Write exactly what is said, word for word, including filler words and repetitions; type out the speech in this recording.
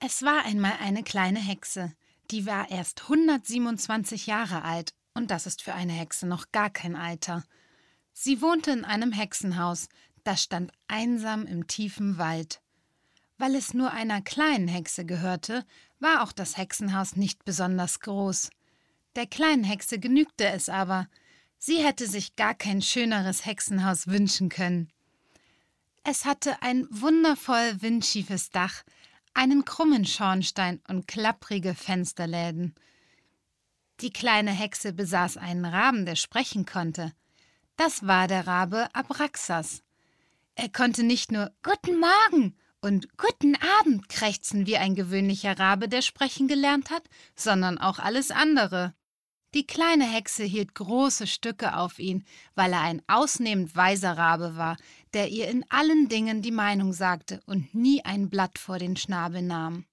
Es war einmal eine kleine Hexe, die war erst hundertsiebenundzwanzig Jahre alt, und das ist für eine Hexe noch gar kein Alter. Sie wohnte in einem Hexenhaus, das stand einsam im tiefen Wald. Weil es nur einer kleinen Hexe gehörte, war auch das Hexenhaus nicht besonders groß. Der kleinen Hexe genügte es aber. Sie hätte sich gar kein schöneres Hexenhaus wünschen können. Es hatte ein wundervoll windschiefes Dach, einen krummen Schornstein und klapprige Fensterläden. Die kleine Hexe besaß einen Raben, der sprechen konnte. Das war der Rabe Abraxas. Er konnte nicht nur »Guten Morgen« und »Guten Abend« krächzen wie ein gewöhnlicher Rabe, der sprechen gelernt hat, sondern auch alles andere. Die kleine Hexe hielt große Stücke auf ihn, weil er ein ausnehmend weiser Rabe war, der ihr in allen Dingen die Meinung sagte und nie ein Blatt vor den Schnabel nahm.